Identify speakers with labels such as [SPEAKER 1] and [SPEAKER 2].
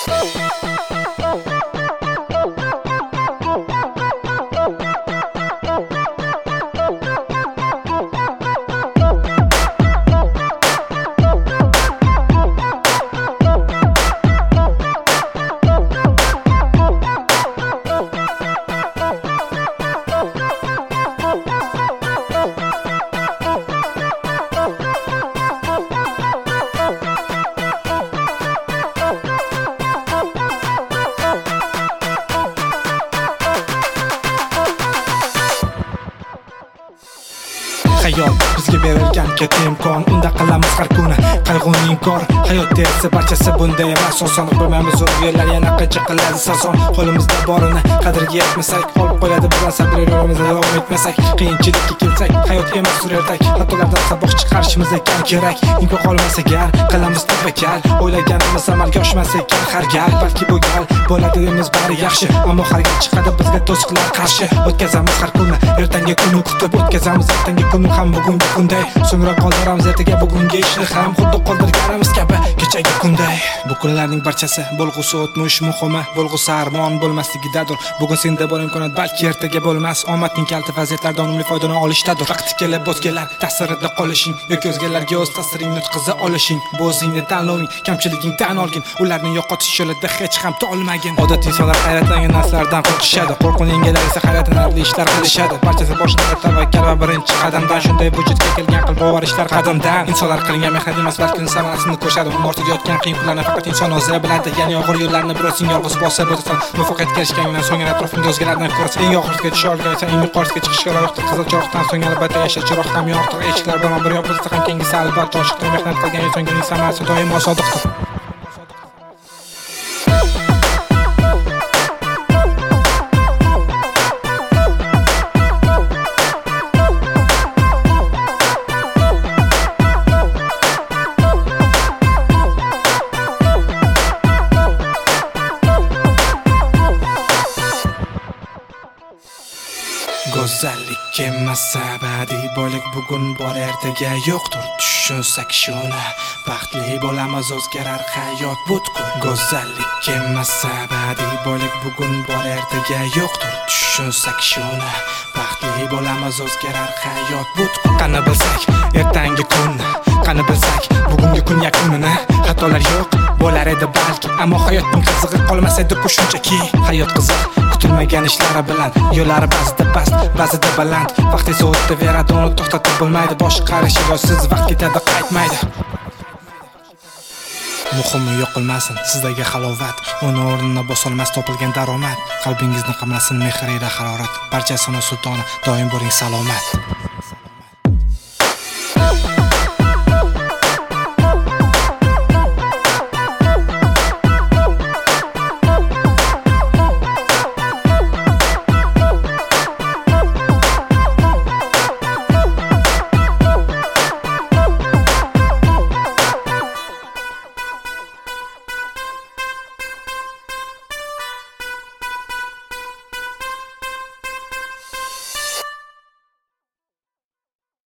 [SPEAKER 1] Hayot bizga berilgan katta imkon, unda qilamiz har kuni qayg'uni inkor. Hayot dersa barchasi bunday emas, oson bilmaymiz yo'llar yana qancha qiladi sason. Qo'limizda borini qadriga yetmasak, qolib qo'yadi bizdan sabr yo'limizda davom etmasak. Qiyinchilikka kelsak, hayot emas surertak, xatolardan saboq chiqarishimiz ekan kerak. Imkon qolmasa gar, qilamiz tavakkal, o'ylaganimiz amalga oshmas ekan har gal. Balki bu gal bo'ladi demiz bari yaxshi, ammo har gal chiqadi bizga to'siqlar qarshi. O'tkazamiz har kuni, ertangi kunni kutib o'tkazamiz ertangi kunni ham bugungi kunday. So'ngra qoldiramiz ertaga bugungi ishni ham xuddi qoldirganimiz kabi kechagi kunday. Bu kunlarning barchasi bo'lg'usi o'tmish muhimi, bo'lg'usi armon bo'lmasligidadir. Bugun senda bor imkoniyat, balki ertaga bo'lmas. Omadning kaliti vaziyatlardan unumli foydalana olishdadir. Vaqti kelib o'zgalar ta'sirida qolishing yoki o'zgalarga o'z ta'siringni o'tkaza olishing. Bu o'zingni tanloving, kamchiligingdan olgin, ularni yo'qotish yo'lida hech ham tolmagin. Odatiy insonlar hayratlangan narsalardan qo'rqishadi, qo'rquvni yengilar esa hayratlanarli ishlar qilishadi. Barchasi boshlanadi tavakkal va birinchi qadamdan. Shunday vujudga kelgan qalbor ishlar qadamdan. Insonlar qilingan mehnat emas, balki samarasini ko'rishadi. Uni ortida yotgan qiyin kunlarni faqat inson o'zi biladi. Ya'ni og'ir yo'llarni birozing yolg'iz bosib o'tasan. Muvaffaqiyatga erishganingdan so'ng atrofingda o'zgalardan ko'rasan. Eng oxiriga tusha olgansan, eng yuqorisiga chiqishga loyiqdir. Qizil chiroqdan so'ng albatta yashash chiroqdan yo'qdir. Eshiklar bir yopilsa ham kengisi albatta ochiqdir. Mehnat qilgan insonning samarasi doimo sodiqdir. Go'zallik emas abadiy boylik, bugun bor ertaga yo'qdir. Tushunsak shuni, baxtli bo'lamiz, o'zgarar hayot butkul. Go'zallik emas abadiy boylik, bugun bor ertaga yo'qdir. Tushunsak shuni, baxtli bo'lamiz, o'zgarar hayot butkul. Qani bilsak ertangi kunni, qani bilsak bugungi kun yakunini. Xatolar yo'q bo'lar edi balki, ammo hayotning qizig'i qolmas edi shunchaki. Hayot qiziq kutilmagan ishlari bilan, yo'llari ba'zida past, ba'zida baland. Vaqt esa o'taveradi, uni to'xtatib bo'lmaydi. Boshqarish ilojsiz, vaqt ketadi, qaytmaydi. Muhimi yo'qolmasin sizdagi halovat, uni o'rnini bosolmas topilgan daromad. Qalbingizni qamrasin mehr ila harorat, barchasini sultoni, doim bo'ling salomat.